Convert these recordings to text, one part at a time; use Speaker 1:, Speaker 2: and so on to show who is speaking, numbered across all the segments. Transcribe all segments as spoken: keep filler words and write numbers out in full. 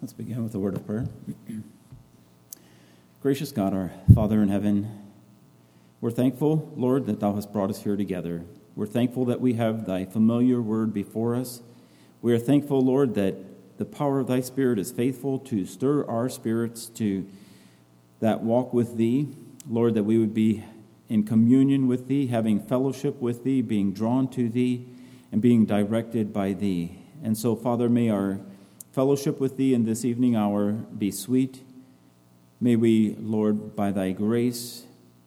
Speaker 1: Let's begin with a word of prayer. Gracious God, our Father in heaven, we're thankful, Lord, that Thou hast brought us here together. We're thankful that we have Thy familiar word before us. We are thankful, Lord, that the power of Thy Spirit is faithful to stir our spirits to that walk with Thee. Lord, that we would be in communion with Thee, having fellowship with Thee, being drawn to Thee, and being directed by Thee. And so, Father, may our fellowship with Thee in this evening hour be sweet. May we, Lord, by Thy grace,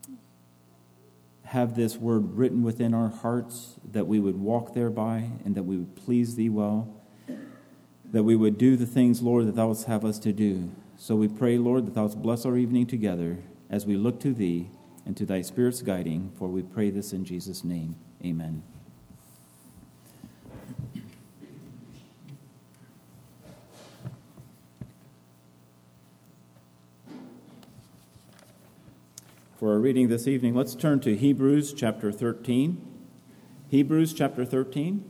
Speaker 1: have this word written within our hearts, that we would walk thereby, and that we would please Thee well, that we would do the things, Lord, that Thou wouldst have us to do. So we pray, Lord, that Thou wouldst bless our evening together as we look to Thee and to Thy Spirit's guiding, for we pray this in Jesus' name. Amen. For our reading this evening, let's turn to Hebrews chapter thirteen. Hebrews chapter thirteen.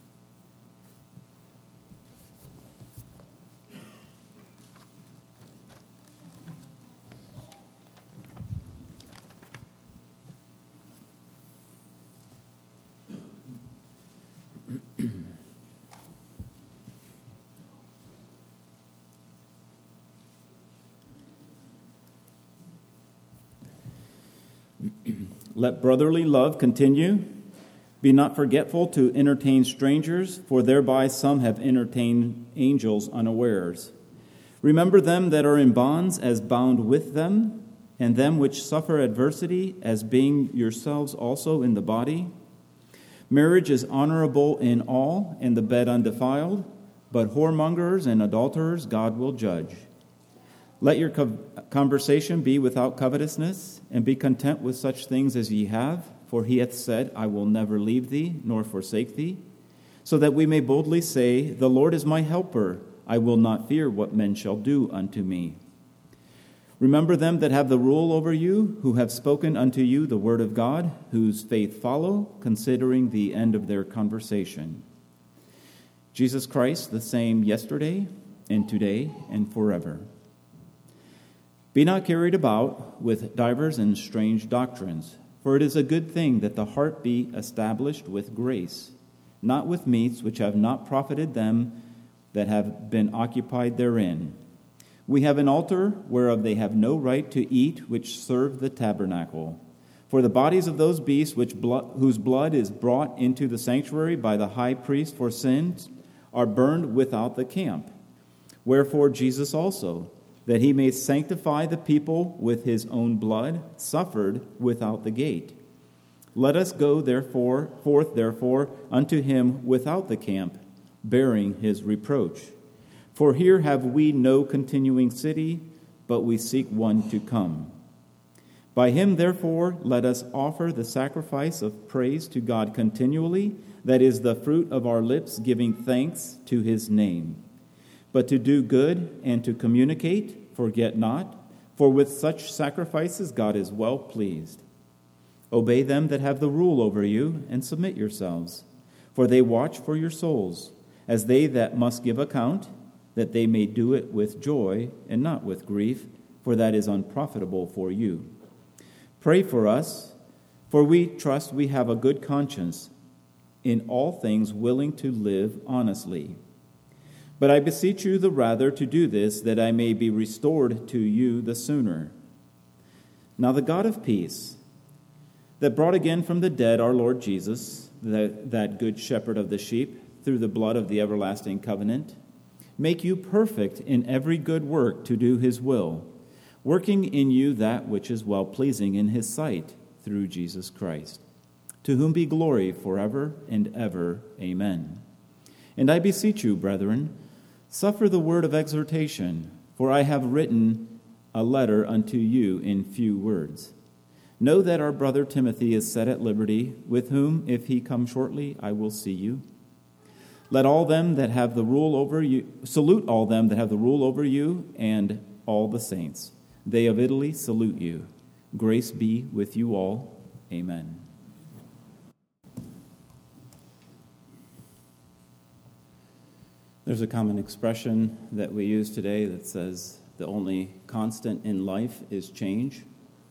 Speaker 1: Let brotherly love continue. Be not forgetful to entertain strangers, for thereby some have entertained angels unawares. Remember them that are in bonds as bound with them, and them which suffer adversity as being yourselves also in the body. Marriage is honorable in all, and the bed undefiled, but whoremongers and adulterers God will judge. Let your conversation be without covetousness, and be content with such things as ye have, for he hath said, I will never leave thee, nor forsake thee, so that we may boldly say, the Lord is my helper, I will not fear what men shall do unto me. Remember them that have the rule over you, who have spoken unto you the word of God, whose faith follow, considering the end of their conversation. Jesus Christ, the same yesterday, and today, and forever. Be not carried about with divers and strange doctrines, for it is a good thing that the heart be established with grace, not with meats which have not profited them that have been occupied therein. We have an altar whereof they have no right to eat, which serve the tabernacle. For the bodies of those beasts which blood, whose blood is brought into the sanctuary by the high priest for sins are burned without the camp. Wherefore Jesus also, that he may sanctify the people with his own blood, suffered without the gate. Let us go therefore forth therefore unto him without the camp, bearing his reproach. For here have we no continuing city, but we seek one to come. By him therefore let us offer the sacrifice of praise to God continually, that is the fruit of our lips, giving thanks to his name. But to do good and to communicate, forget not, for with such sacrifices God is well pleased. Obey them that have the rule over you, and submit yourselves, for they watch for your souls, as they that must give account, that they may do it with joy and not with grief, for that is unprofitable for you. Pray for us, for we trust we have a good conscience, in all things willing to live honestly. But I beseech you the rather to do this, that I may be restored to you the sooner. Now the God of peace, that brought again from the dead our Lord Jesus, that, that good shepherd of the sheep, through the blood of the everlasting covenant, make you perfect in every good work to do his will, working in you that which is well-pleasing in his sight, through Jesus Christ, to whom be glory forever and ever. Amen. And I beseech you, brethren, suffer the word of exhortation, for I have written a letter unto you in few words. Know that our brother Timothy is set at liberty, with whom, if he come shortly, I will see you. Let all them that have the rule over you, salute all them that have the rule over you, and all the saints. They of Italy salute you. Grace be with you all. Amen. There's a common expression that we use today that says the only constant in life is change.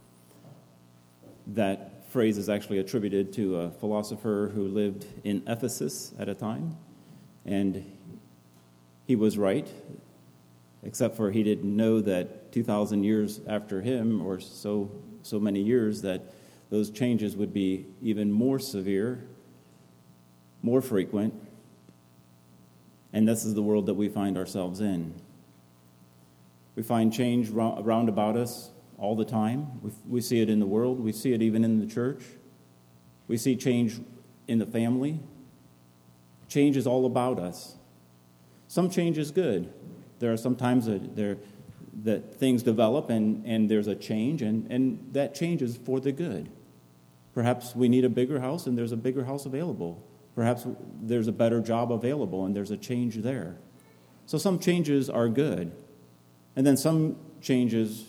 Speaker 1: That phrase is actually attributed to a philosopher who lived in Ephesus at a time, and he was right, except for he didn't know that two thousand years after him, or so so many years, that those changes would be even more severe, more frequent. And this is the world that we find ourselves in. We find change round about us all the time. We, we see it in the world. We see it even in the church. We see change in the family. Change is all about us. Some change is good. There are some times that, there, that things develop and, and there's a change, and, and that change is for the good. Perhaps we need a bigger house and there's a bigger house available. Perhaps there's a better job available and there's a change there. So some changes are good. And then some changes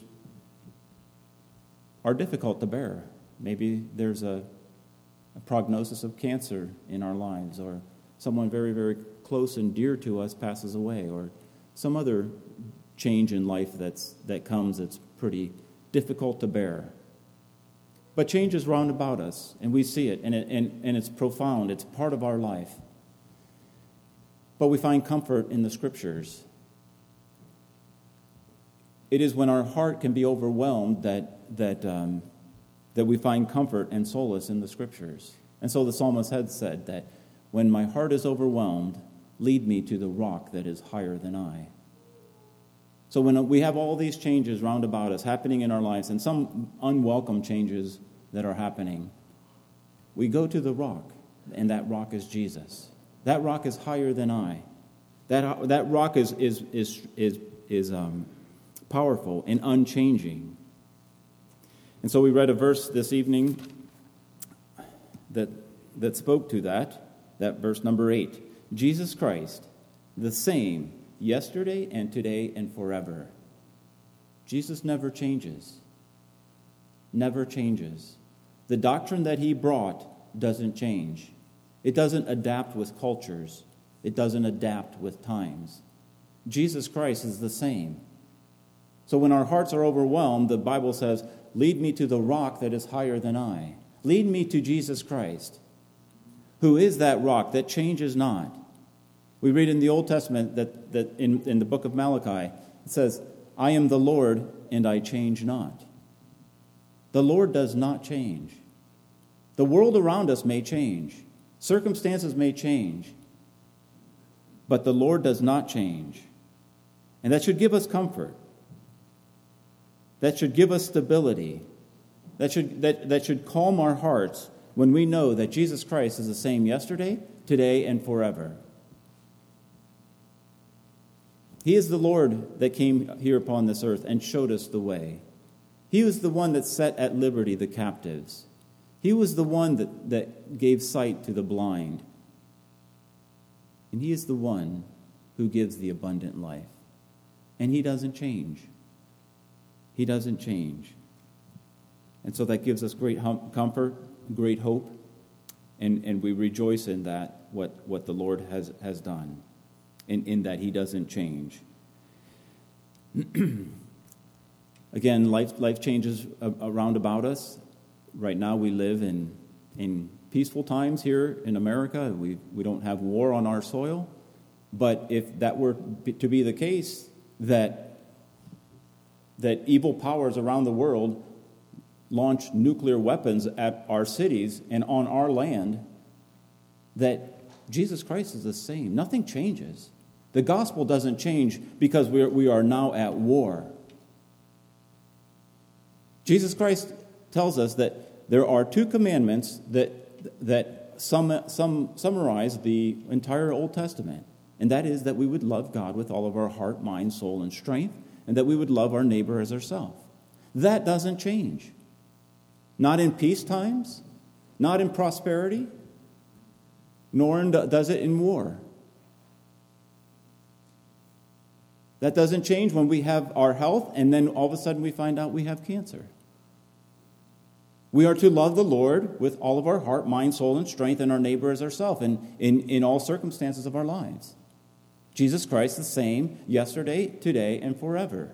Speaker 1: are difficult to bear. Maybe there's a, a prognosis of cancer in our lives, or someone very, very close and dear to us passes away, or some other change in life that's that comes that's pretty difficult to bear. But change is round about us, and we see it, and, it and, and it's profound. It's part of our life. But we find comfort in the Scriptures. It is when our heart can be overwhelmed that that um, that we find comfort and solace in the Scriptures. And so the psalmist had said that, when my heart is overwhelmed, lead me to the rock that is higher than I. So when we have all these changes round about us happening in our lives, and some unwelcome changes that are happening, we go to the rock, and that rock is Jesus. That rock is higher than I. That that rock is is is is is um, powerful and unchanging. And so we read a verse this evening that that spoke to that. That verse number eight: Jesus Christ, the same yesterday and today and forever. Jesus never changes. Never changes. The doctrine that he brought doesn't change. It doesn't adapt with cultures. It doesn't adapt with times. Jesus Christ is the same. So when our hearts are overwhelmed, the Bible says, lead me to the rock that is higher than I. Lead me to Jesus Christ, who is that rock that changes not. We read in the Old Testament that, that in, in the book of Malachi, it says, I am the Lord and I change not. The Lord does not change. The world around us may change. Circumstances may change. But the Lord does not change. And that should give us comfort. That should give us stability. That should, that, that should calm our hearts when we know that Jesus Christ is the same yesterday, today, and forever. He is the Lord that came here upon this earth and showed us the way. He was the one that set at liberty the captives. He was the one that, that gave sight to the blind. And he is the one who gives the abundant life. And he doesn't change. He doesn't change. And so that gives us great hum- comfort, great hope, and, and we rejoice in that, what, what the Lord has, has done, in, in that he doesn't change. Again, life life changes around about us. Right now we live in in peaceful times here in America. We we don't have war on our soil. But if that were to be the case, that that evil powers around the world launch nuclear weapons at our cities and on our land, that Jesus Christ is the same. Nothing changes. The gospel doesn't change because we are, we are now at war. Jesus Christ tells us that there are two commandments that that sum, sum, summarize the entire Old Testament, and that is that we would love God with all of our heart, mind, soul, and strength, and that we would love our neighbor as ourselves. That doesn't change. Not in peace times, not in prosperity, nor in, does it in war. That doesn't change when we have our health and then all of a sudden we find out we have cancer. We are to love the Lord with all of our heart, mind, soul, and strength, and our neighbor as ourselves in, in, in all circumstances of our lives. Jesus Christ the same yesterday, today, and forever.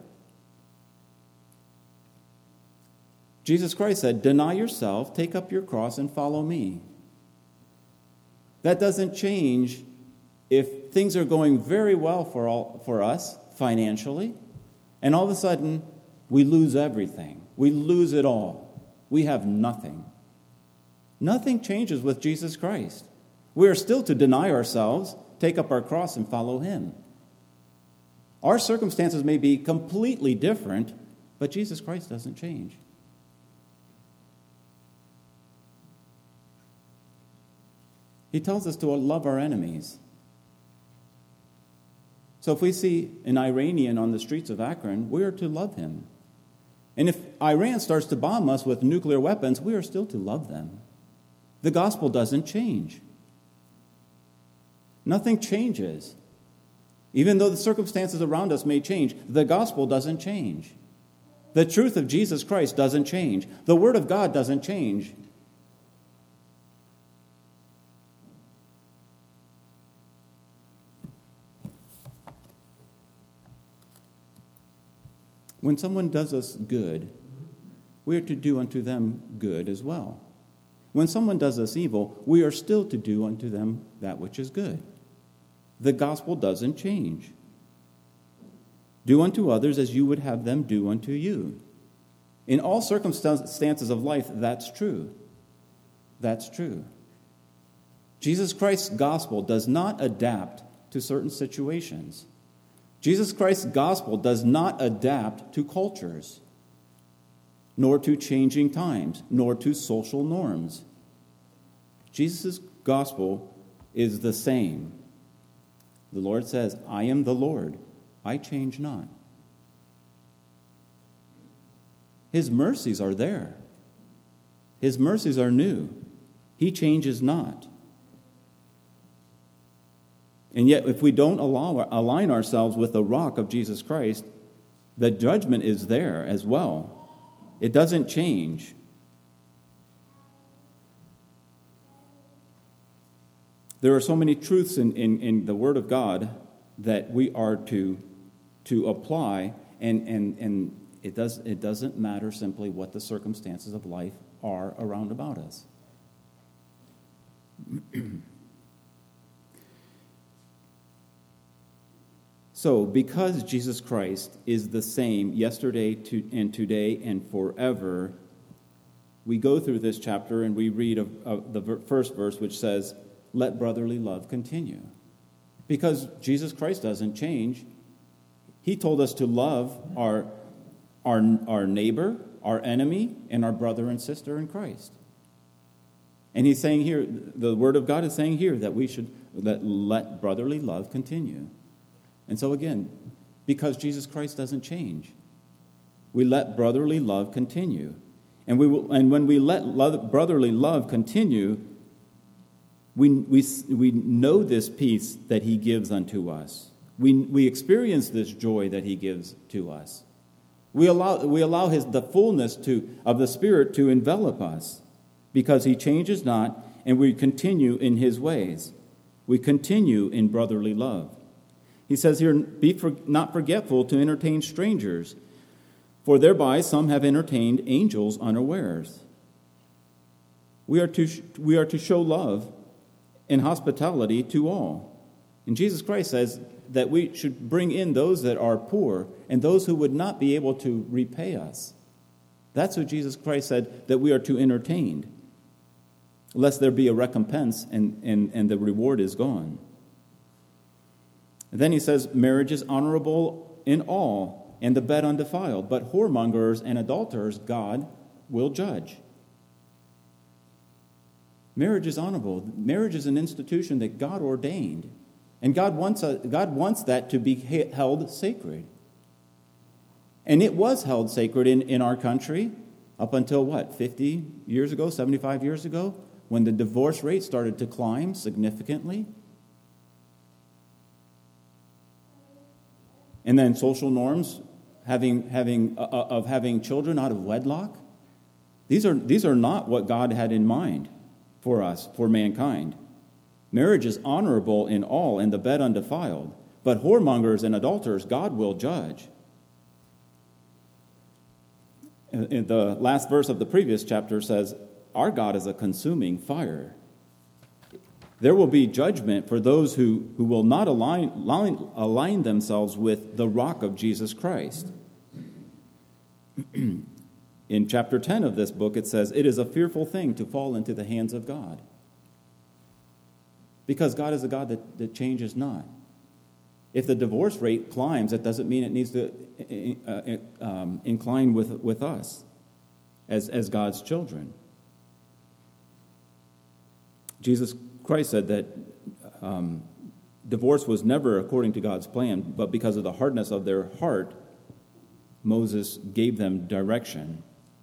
Speaker 1: Jesus Christ said, deny yourself, take up your cross, and follow me. That doesn't change if things are going very well for all for us financially, and all of a sudden we lose everything. We lose it all. We have nothing. Nothing changes with Jesus Christ. We are still to deny ourselves, take up our cross, and follow him. Our circumstances may be completely different, but Jesus Christ doesn't change. He tells us to love our enemies. So if we see an Iranian on the streets of Akron, we are to love him. And if Iran starts to bomb us with nuclear weapons, we are still to love them. The gospel doesn't change. Nothing changes. Even though the circumstances around us may change, the gospel doesn't change. The truth of Jesus Christ doesn't change. The word of God doesn't change. When someone does us good, we are to do unto them good as well. When someone does us evil, we are still to do unto them that which is good. The gospel doesn't change. Do unto others as you would have them do unto you. In all circumstances of life, that's true. That's true. Jesus Christ's gospel does not adapt to certain situations. Jesus Christ's gospel does not adapt to cultures, nor to changing times, nor to social norms. Jesus' gospel is the same. The Lord says, I am the Lord, I change not. His mercies are there. His mercies are new. He changes not. And yet, if we don't allow, align ourselves with the rock of Jesus Christ, the judgment is there as well. It doesn't change. There are so many truths in, in, in the Word of God that we are to, to apply, and, and, and it, does, it doesn't matter simply what the circumstances of life are around about us. So, because Jesus Christ is the same yesterday to, and today and forever, we go through this chapter and we read of, of the first verse, which says, let brotherly love continue. Because Jesus Christ doesn't change. He told us to love our, our, our neighbor, our enemy, and our brother and sister in Christ. And he's saying here, the Word of God is saying here that we should let, let brotherly love continue. And so again, because Jesus Christ doesn't change, we let brotherly love continue. And we will, and when we let love, brotherly love continue, we, we, we know this peace that he gives unto us. We, we experience this joy that he gives to us. We allow, we allow his, the fullness to, of the Spirit to envelop us because he changes not, and we continue in his ways. We continue in brotherly love. He says here, be for, not forgetful to entertain strangers, for thereby some have entertained angels unawares. We are to, we are to show love and hospitality to all. And Jesus Christ says that we should bring in those that are poor and those who would not be able to repay us. That's what Jesus Christ said, that we are to entertain, lest there be a recompense and, and, and the reward is gone. And then he says, marriage is honorable in all, and the bed undefiled, but whoremongers and adulterers God will judge. Marriage is honorable. Marriage is an institution that God ordained, and God wants a, God wants that to be held sacred. And it was held sacred in, in our country up until, what, fifty years ago, seventy-five years ago, when the divorce rate started to climb significantly. And then social norms having having uh, of having children out of wedlock. These are these are not what God had in mind for us, for mankind. Marriage is honorable in all, and the bed undefiled. But whoremongers and adulterers, God will judge. In the last verse of the previous chapter says, our God is a consuming fire. There will be judgment for those who, who will not align, align, align themselves with the rock of Jesus Christ. In chapter ten of this book, it says, it is a fearful thing to fall into the hands of God. Because God is a God that, that changes not. If the divorce rate climbs, that doesn't mean it needs to uh, um, incline with, with us as, as God's children. Jesus Christ said that um, divorce was never according to God's plan, but because of the hardness of their heart, Moses gave them direction.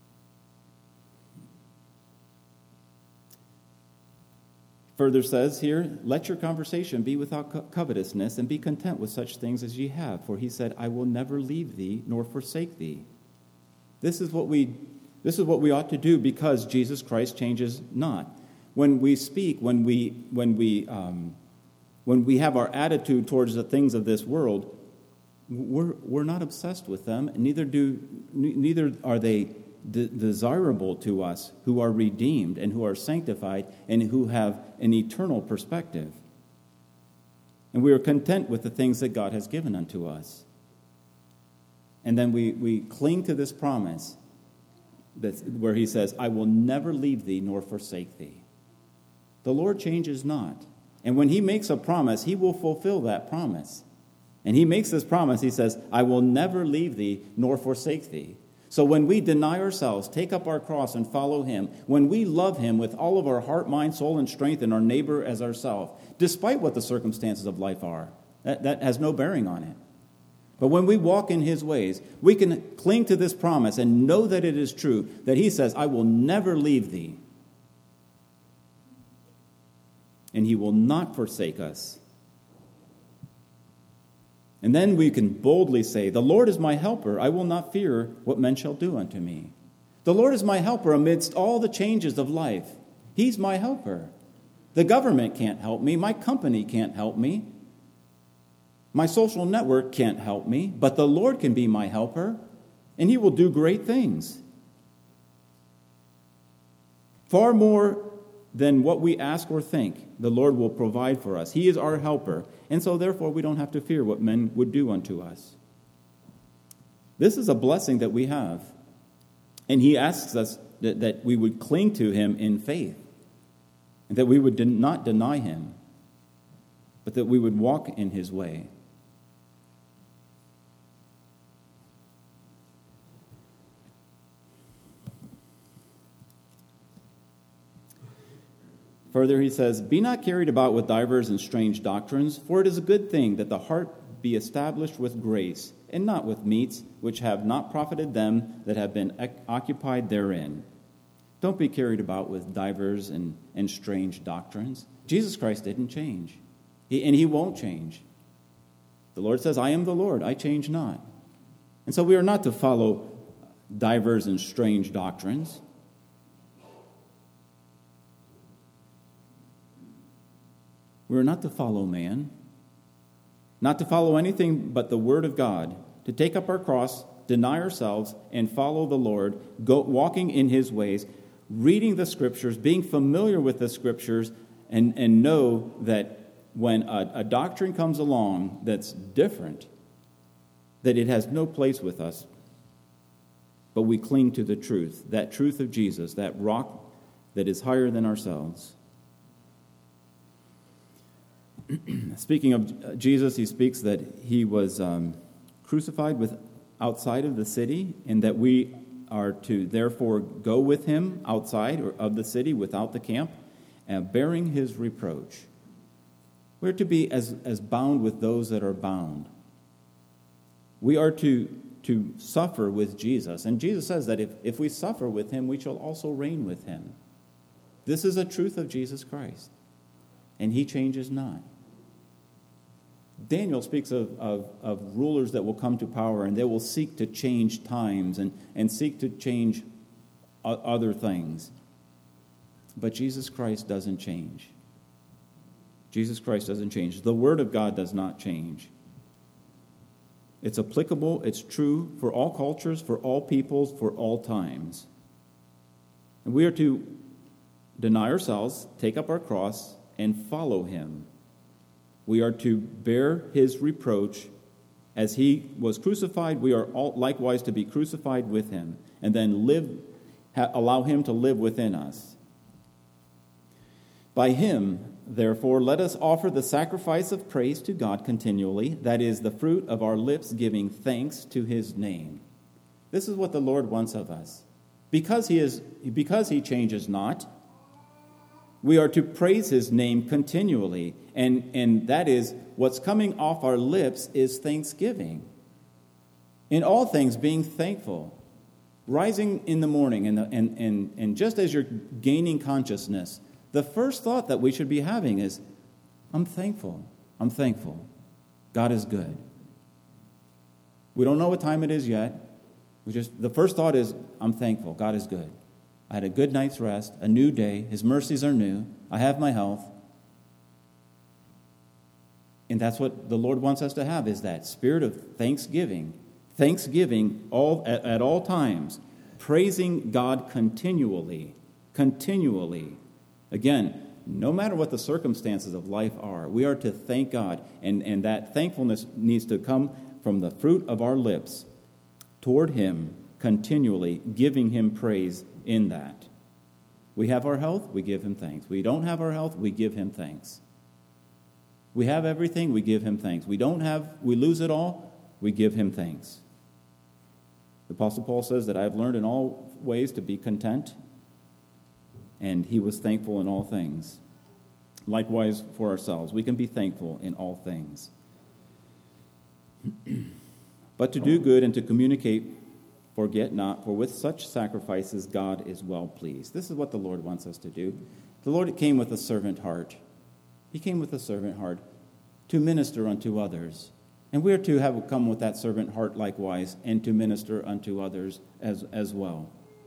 Speaker 1: Further says here, let your conversation be without co- covetousness, and be content with such things as ye have. For he said, I will never leave thee nor forsake thee. This is what we, this is what we ought to do, because Jesus Christ changes not. When we speak, when we when we um, when we have our attitude towards the things of this world, we're we're not obsessed with them. Neither do neither are they de- desirable to us who are redeemed and who are sanctified and who have an eternal perspective. And we are content with the things that God has given unto us. And then we, we cling to this promise that's where he says, I will never leave thee nor forsake thee. The Lord changes not. And when he makes a promise, he will fulfill that promise. And he makes this promise, he says, I will never leave thee nor forsake thee. So when we deny ourselves, take up our cross and follow him, when we love him with all of our heart, mind, soul, and strength, and our neighbor as ourselves, despite what the circumstances of life are, that, that has no bearing on it. But when we walk in his ways, we can cling to this promise and know that it is true, that he says, I will never leave thee. And he will not forsake us. And then we can boldly say, the Lord is my helper. I will not fear what men shall do unto me. The Lord is my helper amidst all the changes of life. He's my helper. The government can't help me. My company can't help me. My social network can't help me. But the Lord can be my helper, and he will do great things. Far more than what we ask or think, the Lord will provide for us. He is our helper, and so therefore we don't have to fear what men would do unto us. This is a blessing that we have, and he asks us that, that we would cling to him in faith, and that we would de- not deny him, but that we would walk in his way. Further, he says, be not carried about with divers and strange doctrines, for it is a good thing that the heart be established with grace, and not with meats, which have not profited them that have been occupied therein. Don't be carried about with divers and, and strange doctrines. Jesus Christ didn't change, he, and he won't change. The Lord says, I am the Lord, I change not. And so we are not to follow divers and strange doctrines. We are not to follow man, not to follow anything but the word of God, to take up our cross, deny ourselves, and follow the Lord, go, walking in his ways, reading the scriptures, being familiar with the scriptures, and, and know that when a, a doctrine comes along that's different, that it has no place with us, but we cling to the truth, that truth of Jesus, that rock that is higher than ourselves. Speaking of Jesus, he speaks that he was um, crucified with outside of the city, and that we are to therefore go with him outside or of the city without the camp, uh, bearing his reproach. We're to be as, as bound with those that are bound. We are to, to suffer with Jesus. And Jesus says that if, if we suffer with him, we shall also reign with him. This is a truth of Jesus Christ, and he changes not. Daniel speaks of, of, of rulers that will come to power, and they will seek to change times and, and seek to change other things. But Jesus Christ doesn't change. Jesus Christ doesn't change. The Word of God does not change. It's applicable, it's true for all cultures, for all peoples, for all times. And we are to deny ourselves, take up our cross, and follow him. We are to bear his reproach. As he was crucified, we are all likewise to be crucified with him, and then live, ha, allow him to live within us. By him, therefore, let us offer the sacrifice of praise to God continually, that is, the fruit of our lips giving thanks to his name. This is what the Lord wants of us. Because he is, because he changes not, we are to praise his name continually, and, and that is, what's coming off our lips is thanksgiving. In all things, being thankful. Rising in the morning, and, the, and, and, and just as you're gaining consciousness, the first thought that we should be having is, I'm thankful. I'm thankful. God is good. We don't know what time it is yet. We just the first thought is, I'm thankful. God is good. I had a good night's rest, a new day. His mercies are new. I have my health. And that's what the Lord wants us to have, is that spirit of thanksgiving. Thanksgiving all at, at all times. Praising God continually. Continually. Again, no matter what the circumstances of life are, we are to thank God. And, and that thankfulness needs to come from the fruit of our lips toward him continually, giving him praise in that. We have our health, we give him thanks. We don't have our health, we give him thanks. We have everything, we give him thanks. We don't have, we lose it all, we give him thanks. The Apostle Paul says that I have learned in all ways to be content, and he was thankful in all things. Likewise for ourselves, we can be thankful in all things. But to do good and to communicate, forget not, for with such sacrifices God is well pleased. This is what the Lord wants us to do. The Lord came with a servant heart. He came with a servant heart to minister unto others. And we are to have come with that servant heart likewise, and to minister unto others as, as well.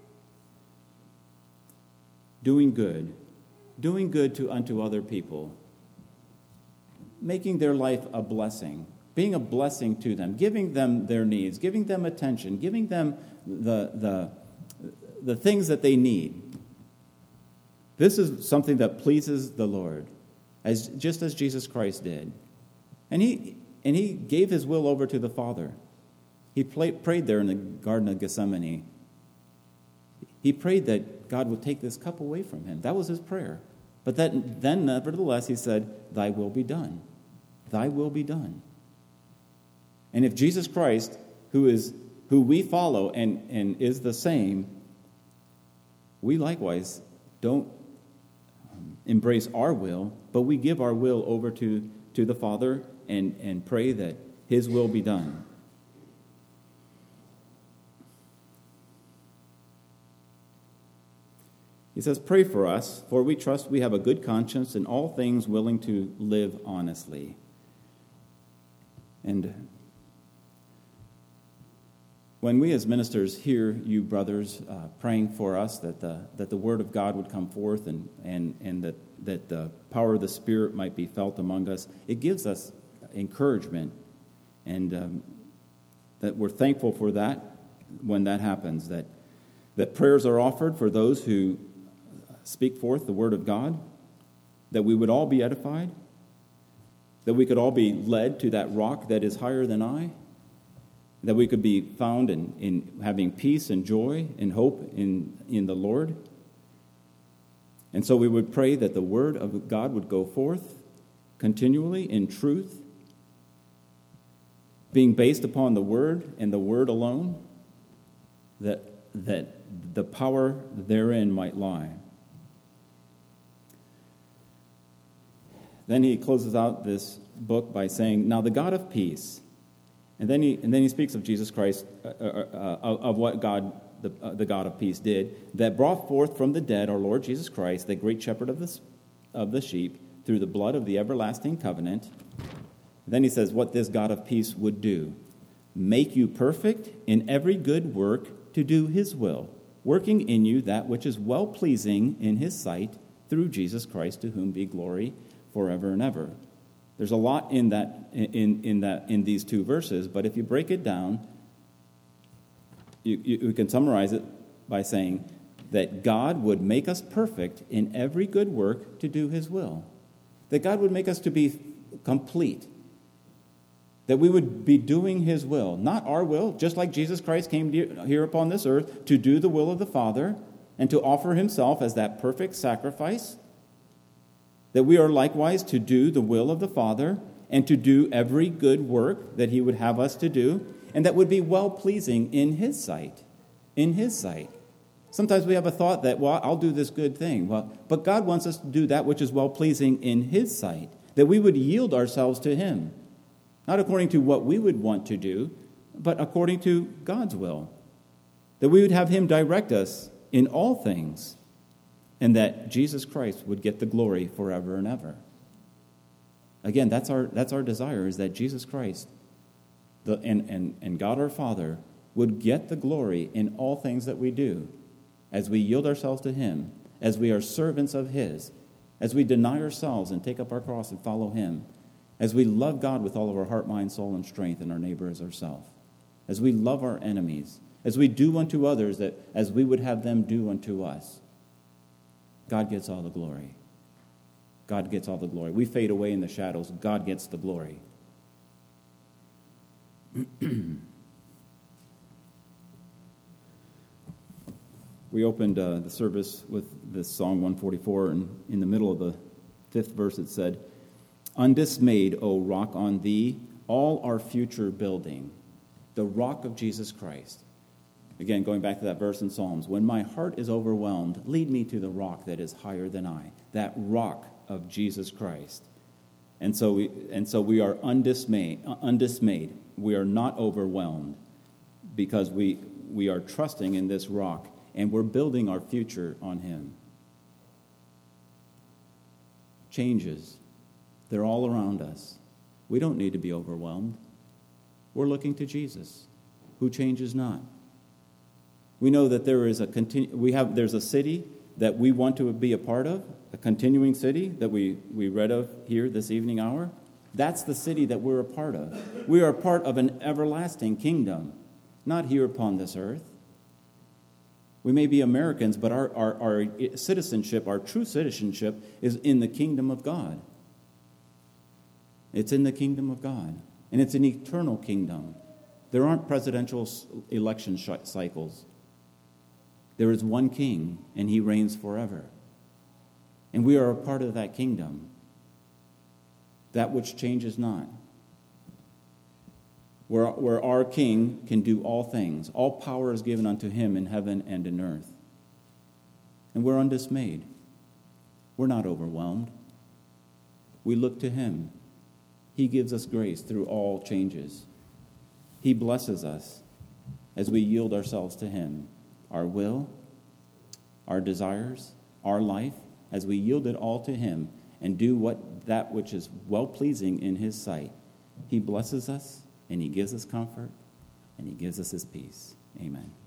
Speaker 1: Doing good. Doing good to unto other people. Making their life a blessing. Being a blessing to them, giving them their needs, giving them attention, giving them the, the, the things that they need. This is something that pleases the Lord, as just as Jesus Christ did. And he, and he gave his will over to the Father. He played, prayed there in the Garden of Gethsemane. He prayed that God would take this cup away from him. That was his prayer. But that, then, nevertheless, he said, thy will be done. Thy will be done. And if Jesus Christ, who is who we follow and, and is the same, we likewise don't um, embrace our will, but we give our will over to, to the Father and, and pray that his will be done. He says, pray for us, for we trust we have a good conscience in all things, willing to live honestly. And when we as ministers hear you brothers uh, praying for us that the that the word of God would come forth and and and that that the power of the Spirit might be felt among us, it gives us encouragement, and um, that we're thankful for that when that happens. That that prayers are offered for those who speak forth the word of God, that we would all be edified, that we could all be led to that rock that is higher than I. That we could be found in, in having peace and joy and hope in, in the Lord. And so we would pray that the word of God would go forth continually in truth, being based upon the word and the word alone, that, that the power therein might lie. Then he closes out this book by saying, now the God of peace. And then he and then he speaks of Jesus Christ, uh, uh, uh, of what God, the, uh, the God of peace, did, that brought forth from the dead our Lord Jesus Christ, the great shepherd of the, of the sheep, through the blood of the everlasting covenant. Then he says what this God of peace would do. Make you perfect in every good work to do his will, working in you that which is well-pleasing in his sight, through Jesus Christ, to whom be glory forever and ever. There's a lot in that in in that in these two verses, but if you break it down, you, you, you can summarize it by saying that God would make us perfect in every good work to do his will. That God would make us to be complete. That we would be doing his will, not our will, just like Jesus Christ came here upon this earth to do the will of the Father and to offer himself as that perfect sacrifice. That we are likewise to do the will of the Father and to do every good work that he would have us to do, and that would be well-pleasing in his sight. In his sight. Sometimes we have a thought that, well, I'll do this good thing. Well, but God wants us to do that which is well-pleasing in his sight. That we would yield ourselves to him. Not according to what we would want to do, but according to God's will. That we would have him direct us in all things. And that Jesus Christ would get the glory forever and ever. Again, that's our that's our desire, is that Jesus Christ the, and, and, and God our Father would get the glory in all things that we do, as we yield ourselves to him, as we are servants of his, as we deny ourselves and take up our cross and follow him, as we love God with all of our heart, mind, soul, and strength, and our neighbor as ourselves, as we love our enemies, as we do unto others that as we would have them do unto us. God gets all the glory. God gets all the glory. We fade away in the shadows. God gets the glory. We opened uh, the service with this Song one forty-four, and in the middle of the fifth verse it said, "Undismayed, O rock, on thee all our future building, the rock of Jesus Christ." Again, going back to that verse in Psalms, "When my heart is overwhelmed, lead me to the rock that is higher than I," that rock of Jesus Christ. And so we and so we are undismayed, undismayed. We are not overwhelmed because we we are trusting in this rock, and we're building our future on him. Changes, they're all around us. We don't need to be overwhelmed. We're looking to Jesus, who changes not. We know that there is a continu- we have there's a city that we want to be a part of, a continuing city that we, we read of here this evening hour. That's the city that we're a part of. We are a part of an everlasting kingdom, not here upon this earth. We may be Americans, but our, our, our citizenship, our true citizenship, is in the kingdom of God. It's in the kingdom of God, and it's an eternal kingdom. There aren't presidential election sh- cycles. There is one king, and he reigns forever. And we are a part of that kingdom, that which changes not. Where, where our king can do all things. All power is given unto him in heaven and in earth. And we're undismayed. We're not overwhelmed. We look to him. He gives us grace through all changes. He blesses us as we yield ourselves to him. Our will, our desires, our life, as we yield it all to him and do what that which is well-pleasing in his sight. He blesses us, and he gives us comfort, and he gives us his peace. Amen.